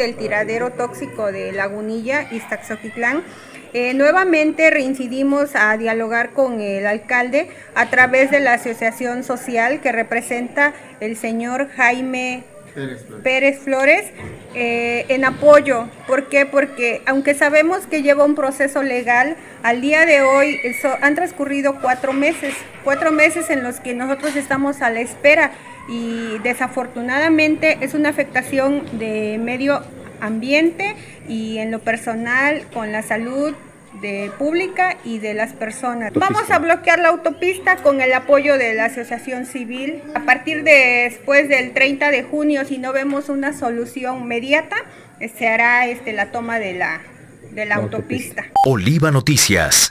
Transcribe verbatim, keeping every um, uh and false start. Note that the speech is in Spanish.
del tiradero tóxico de Lagunilla, Iztacczoquitlán. Eh, nuevamente reincidimos a dialogar con el alcalde a través de la asociación social que representa el señor Jaime Pérez Flores, Pérez Flores eh, en apoyo. ¿Por qué? Porque aunque sabemos que lleva un proceso legal, al día de hoy eso, han transcurrido cuatro meses, cuatro meses en los que nosotros estamos a la espera y desafortunadamente es una afectación de medio ambiente y en lo personal con la salud de pública y de las personas. Autopista. Vamos a bloquear la autopista con el apoyo de la asociación civil. A partir de después del treinta de junio, si no vemos una solución inmediata, se hará este, la toma de la, de la, la autopista. autopista. Oliva Noticias.